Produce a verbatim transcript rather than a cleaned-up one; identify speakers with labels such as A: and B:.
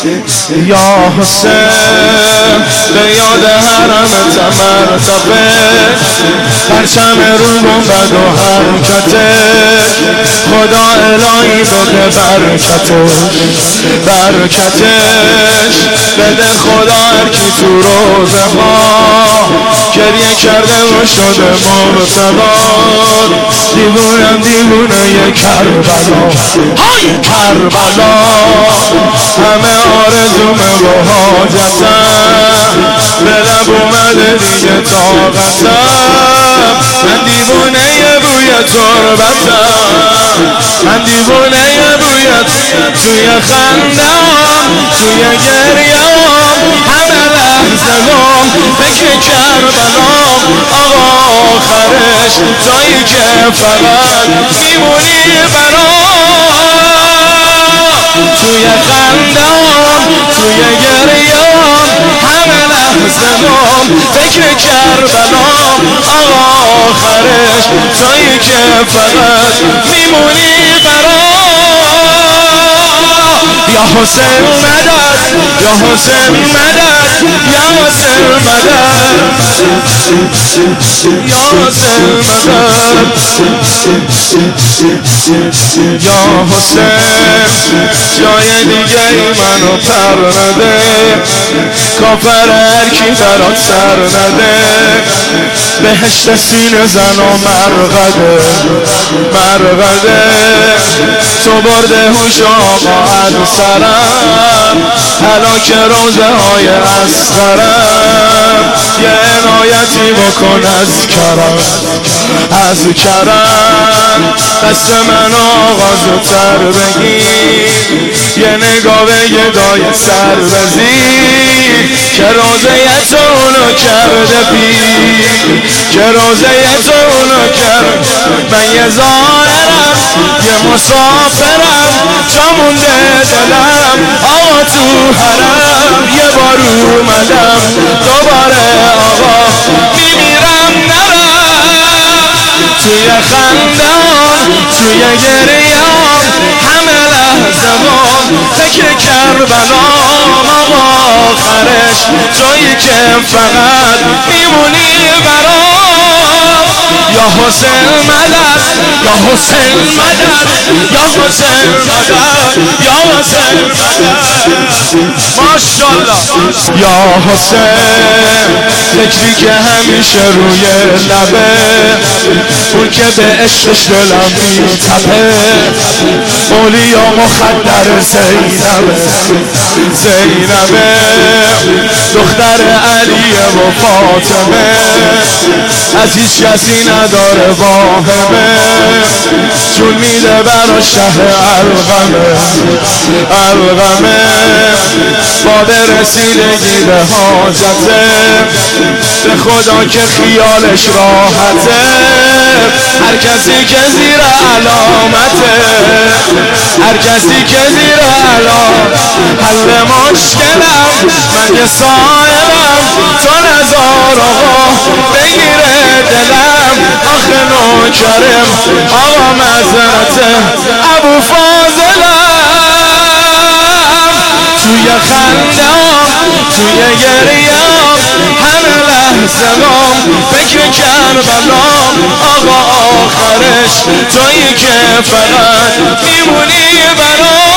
A: یا حسین به یاد حرم تمرتبه پرچم رو گنبد و حرکتش خدا الهی بده برکتش برکتش بده خدا هرکی تو روزه ها گریه کرده و شده مرتبار دیوونم دیوونه ی کربلا های کربلا همه آرزومه و حاجتم به لب اومده دیگه طاقتم من دیوونه ی بوی تربتم من دیوونه ی بوی توی خندم توی گریام همه لحظه گم فکر کربلام آقا آخرش جایی که فقط میمونی برام توی خندم توی گریام همه لحظه گم فکر کربلام آقا آخرش جایی که فقط میمونی برام یا حسین مدد یا حسین مدد یا حسین مدد یا حسین مدد یا حسین جای دیگه ای منو پر نده کافر هرکی برات سر نده بهشت سینه زن و مرغده مرغده تو برده هوش آقا از سرم هلاک روزه های اصغرم یه عنایتی بکن از کرم از کرم دست من آقا زودتر بگیر یه نگاه به گدای سر بزیر که روزه تو اونو کرده پیر که روزه تو اونو کرد من یه زائرم یه مسافرم جا مونده دلم آقا تو حرم یه بار اومدم دوباره آقا میمیرم نرم توی خندم توی گریام همه لحظه گم فکر کربلام آقا آخرش جایی که فقط میمونی برام یا حسین مدد یا حسین مدد یا حسین مدد یا حسین مدد ماشاءالله یا حسین فکری که همیشه روی لبه اون که به عشقش دلم میتپه اولیا مخدر زینبه زینبه دختر علیه و فاطمه از هیچ کسی نداره واهمه جون میده برا شهر القمه القمه باد رسیدگی به حاجته به خدا که خیالش راحته هر کسی که زیر علامته هر کسی که زیر علام حل مشکلم من یه صاحبم تو نزار آقا بگیره دلم آخه نوکرم آقا مزرته ابو فاضلم توی خندم توی گریام همه لحظه گم فکر کربلام آقا آخرش جایی که فقط میمونی برام